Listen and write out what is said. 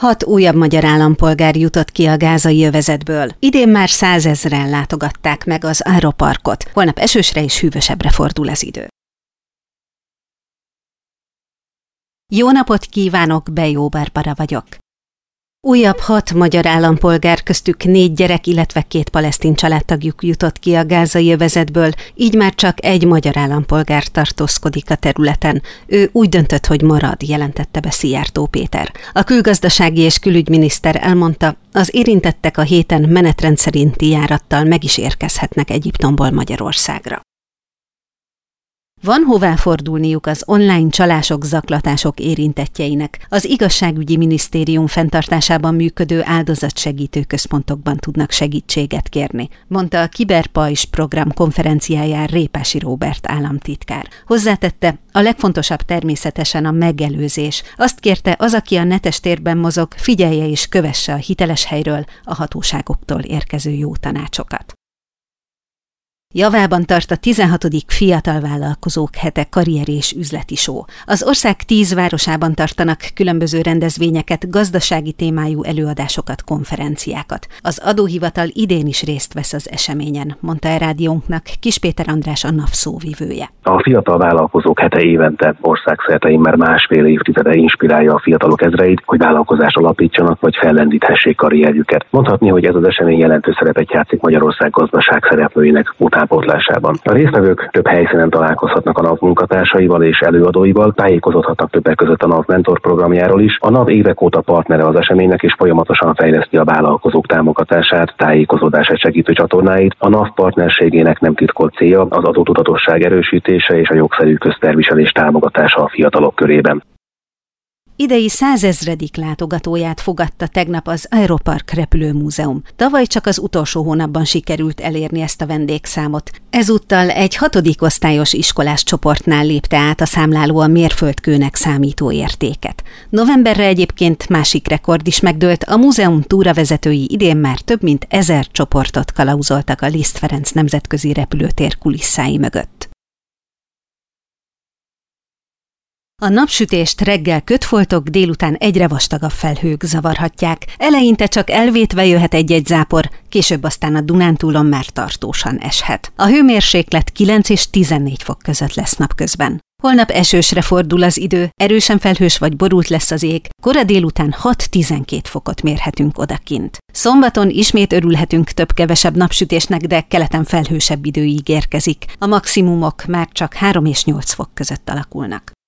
6 újabb magyar állampolgár jutott ki a gázai övezetből. Idén már 100 000-en látogatták meg az Aeroparkot. Holnap esősre és hűvösebbre fordul az idő. Jó napot kívánok, Bejó Barbara vagyok. Újabb 6 magyar állampolgár, köztük 4 gyerek, illetve 2 palesztin családtagjuk jutott ki a gázai övezetből, így már csak egy magyar állampolgár tartózkodik a területen. Ő úgy döntött, hogy marad, jelentette be Szijjártó Péter. A külgazdasági és külügyminiszter elmondta, az érintettek a héten menetrend szerinti járattal meg is érkezhetnek Egyiptomból Magyarországra. Van hová fordulniuk az online csalások, zaklatások érintettjeinek. Az Igazságügyi Minisztérium fenntartásában működő áldozatsegítő központokban tudnak segítséget kérni, mondta a Kiberpajzs program konferenciáján Répási Róbert államtitkár. Hozzátette, a legfontosabb természetesen a megelőzés. Azt kérte, az, aki a netes térben mozog, figyelje és kövesse a hiteles helyről a hatóságoktól érkező jó tanácsokat. Javában tart a 16. Fiatal Vállalkozók Hete karrier és üzleti show. Az ország 10 városában tartanak különböző rendezvényeket, gazdasági témájú előadásokat, konferenciákat. Az adóhivatal idén is részt vesz az eseményen, mondta a rádiónknak Kis Péter András, a NAV szóvivője. A Fiatal Vállalkozók Hete évente országszerte már másfél évtizede inspirálja a fiatalok ezreit, hogy vállalkozást alapítsanak vagy fellendíthessék karrierjüket. Mondhatni, hogy ez az esemény jelentős szerepet játszik Magyarország gazdaság szereplőinek utánpótlásában. A résztvevők több helyszínen találkozhatnak a NAV munkatársaival és előadóival, tájékozódhatnak többek között a NAV mentor programjáról is. A NAV évek óta partnere az eseménynek és folyamatosan fejleszti a vállalkozók támogatását, tájékozódását segítő csatornáit. A NAV partnerségének nem titkolt célja az adótudatosság erősítése és a jogszerű közterviselés támogatása a fiatalok körében. Idei 100 000. látogatóját fogadta tegnap az Aeropark repülőmúzeum. Tavaly csak az utolsó hónapban sikerült elérni ezt a vendégszámot. Ezúttal egy 6. osztályos iskolás csoportnál lépte át a számláló a mérföldkőnek számító értéket. Novemberre egyébként másik rekord is megdőlt, a múzeum túravezetői idén már több mint 1000 csoportot kalauzoltak a Liszt Ferenc nemzetközi repülőtér kulisszái mögött. A napsütést reggel kötfoltok, délután egyre vastagabb felhők zavarhatják. Eleinte csak elvétve jöhet egy-egy zápor, később aztán a Dunántúlon már tartósan eshet. A hőmérséklet 9 és 14 fok között lesz napközben. Holnap esősre fordul az idő, erősen felhős vagy borult lesz az ég, kora délután 6-12 fokot mérhetünk odakint. Szombaton ismét örülhetünk több-kevesebb napsütésnek, de keleten felhősebb idő ígérkezik. A maximumok már csak 3 és 8 fok között alakulnak.